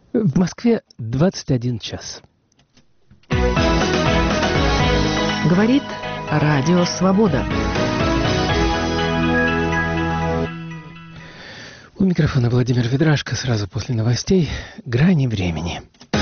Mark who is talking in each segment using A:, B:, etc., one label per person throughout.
A: В Москве 21 час.
B: Говорит Радио Свобода.
A: У микрофона Владимир Ведрашко. Сразу после новостей «Грани времени».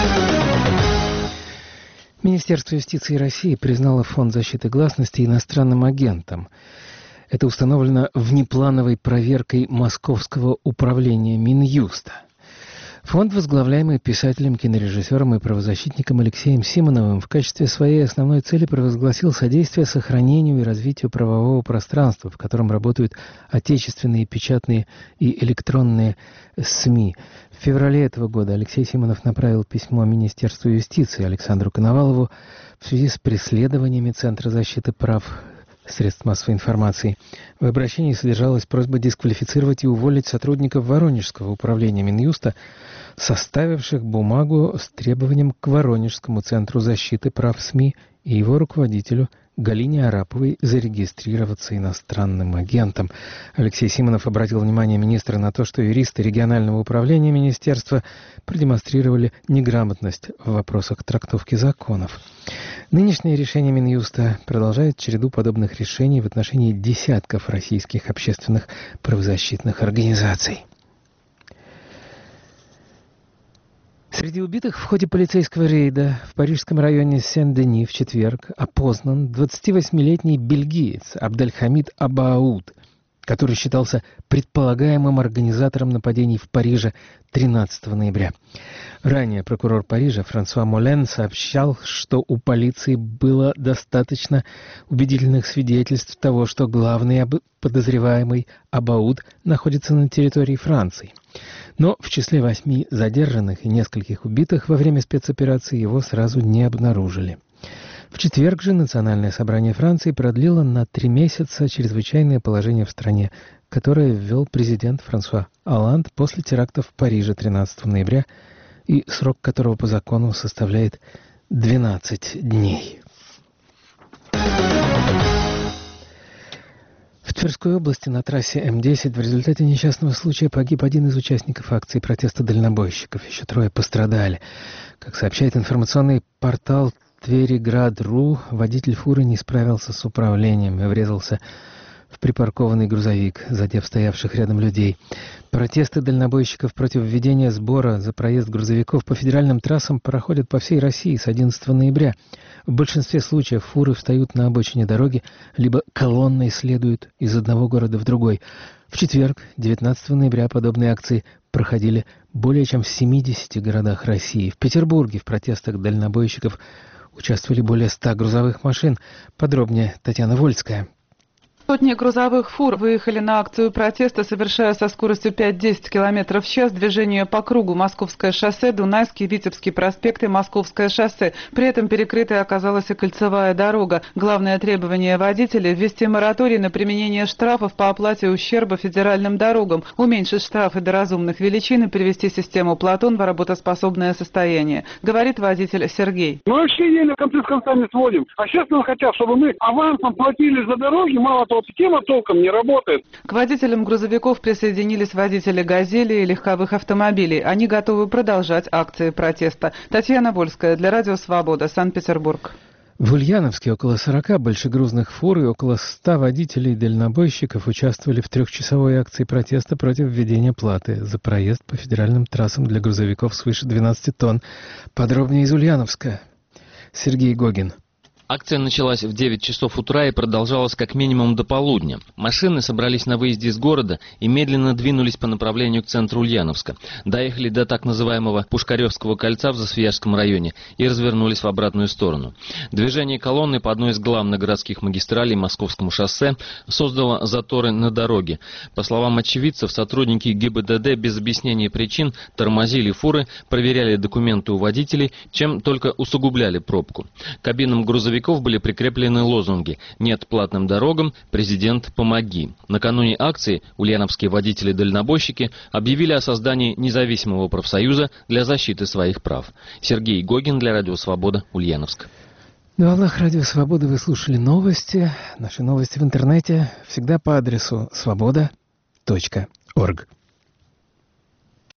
A: Министерство юстиции России признало Фонд защиты гласности иностранным агентом. Это установлено внеплановой проверкой Московского управления Минюста. Фонд, возглавляемый писателем, кинорежиссером и правозащитником Алексеем Симоновым, в качестве своей основной цели провозгласил содействие сохранению и развитию правового пространства, в котором работают отечественные печатные и электронные СМИ. В феврале этого года Алексей Симонов направил письмо Министерству юстиции Александру Коновалову в связи с преследованиями Центра защиты прав средств массовой информации. В обращении содержалась просьба дисквалифицировать и уволить сотрудников Воронежского управления Минюста, составивших бумагу с требованием к Воронежскому центру защиты прав СМИ и его руководителю Галине Араповой зарегистрироваться иностранным агентом. Алексей Симонов обратил внимание министра на то, что юристы регионального управления министерства продемонстрировали неграмотность в вопросах трактовки законов. Нынешнее решение Минюста продолжает череду подобных решений в отношении десятков российских общественных правозащитных организаций. Среди убитых в ходе полицейского рейда в парижском районе Сен-Дени в четверг опознан 28-летний бельгиец Абдельхамид Абауд, который считался предполагаемым организатором нападений в Париже 13 ноября. Ранее прокурор Парижа Франсуа Молен сообщал, что у полиции было достаточно убедительных свидетельств того, что главный подозреваемый Абауд находится на территории Франции. Но в числе 8 задержанных и нескольких убитых во время спецоперации его сразу не обнаружили. В четверг же Национальное собрание Франции продлило на 3 месяца чрезвычайное положение в стране, которое ввел президент Франсуа Олланд после терактов в Париже 13 ноября, и срок которого по закону составляет 12 дней. В Тверской области на трассе М10 в результате несчастного случая погиб один из участников акции протеста дальнобойщиков. Еще 3 пострадали. Как сообщает информационный портал Твериград.ру, водитель фуры не справился с управлением и врезался в припаркованный грузовик, задев стоявших рядом людей. Протесты дальнобойщиков против введения сбора за проезд грузовиков по федеральным трассам проходят по всей России с 11 ноября. В большинстве случаев фуры встают на обочине дороги, либо колонной следуют из одного города в другой. В четверг, 19 ноября, подобные акции проходили более чем в 70 городах России. В Петербурге в протестах дальнобойщиков участвовали более 100 грузовых машин. Подробнее Татьяна Вольская.
C: Сотни грузовых фур выехали на акцию протеста, совершая со скоростью 5-10 км в час движение по кругу Московское шоссе, Дунайский, Витебский проспект и Московское шоссе. При этом перекрытой оказалась и кольцевая дорога. Главное требование водителей – ввести мораторий на применение штрафов по оплате ущерба федеральным дорогам, уменьшить штрафы до разумных величин и привести систему «Платон» в работоспособное состояние, говорит водитель Сергей.
D: Мы вообще еле концы с концами сводим. А сейчас нам хотят, чтобы мы авансом платили за дороги, мало того, система толком не работает.
C: К водителям грузовиков присоединились водители «Газели» и легковых автомобилей. Они готовы продолжать акции протеста. Татьяна Вольская для Радио Свобода, Санкт-Петербург.
A: В Ульяновске около 40 большегрузных фур и около 100 водителей-дальнобойщиков участвовали в 3-часовой акции протеста против введения платы за проезд по федеральным трассам для грузовиков свыше 12 тонн. Подробнее из Ульяновска. Сергей Гогин.
E: Акция началась в 9 часов утра и продолжалась как минимум до полудня. Машины собрались на выезде из города и медленно двинулись по направлению к центру Ульяновска. Доехали до так называемого Пушкаревского кольца в Засвияжском районе и развернулись в обратную сторону. Движение колонны по одной из главных городских магистралей Московскому шоссе создало заторы на дороге. По словам очевидцев, сотрудники ГИБДД без объяснения причин тормозили фуры, проверяли документы у водителей, чем только усугубляли пробку. Кабинам грузовиков были прикреплены лозунги «Нет платным дорогам, президент, помоги». Накануне акции ульяновские водители-дальнобойщики объявили о создании независимого профсоюза для защиты своих прав. Сергей Гогин для Радио Свобода, Ульяновск.
A: На волнах Радио Свобода вы слушали новости. Наши новости в интернете всегда по адресу svoboda.org.